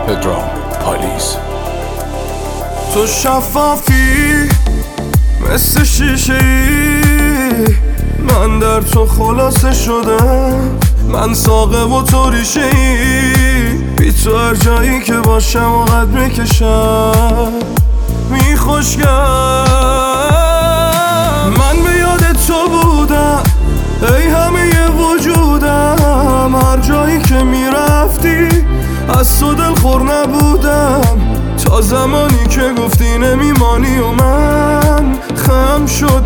پدرام پالیز. تو شفافی مثل شیشه ای، من در تو خلاصه شدم. من ساقه و تو ریشه ای، بی تو هر جایی که باشم و قد میکشم میخوشگم. من به یاد تو بودم ای همه وجودم، هر جایی که میرفتی از تو دلخور نبودم، تا زمانی که گفتی نمیمانی و من خم شد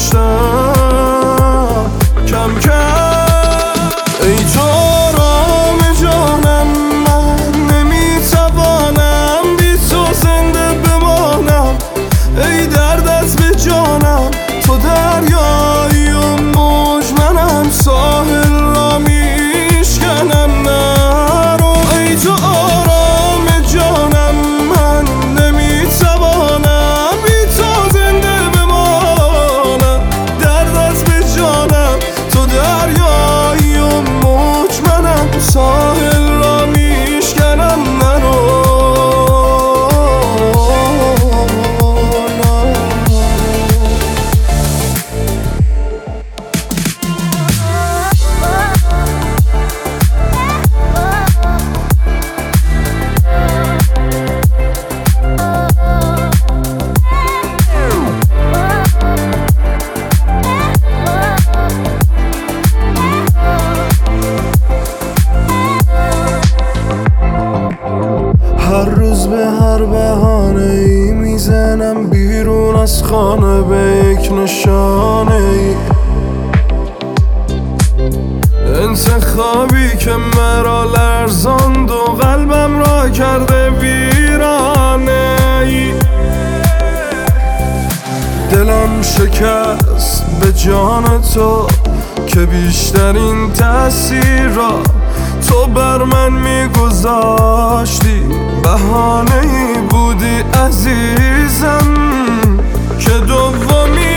پشتم کم کم. ای تو آرام جانم، من نمیتوانم بی تو زنده بمانم. ای درد از به جانم، تو دریایی و موج، منم ساحل را میشکنم نرو. ای تو آرام جانم، من نمیتوانم بی تو زنده بمانم. درد از به جانم، تو دریایی و موج، منم ساحل را میشکنم نرو. هر روز به هر بهانه ای میزنم بیرون از خانه به یک نشانه ای، انتخابی که مرا لرزاند و قلبم را کرده ویرانه ای. دلم شکست به جان تو که بیشترین تأثیر را تو بر من میگذاشتی. بهانه‌ای بودی عزیزم که دومی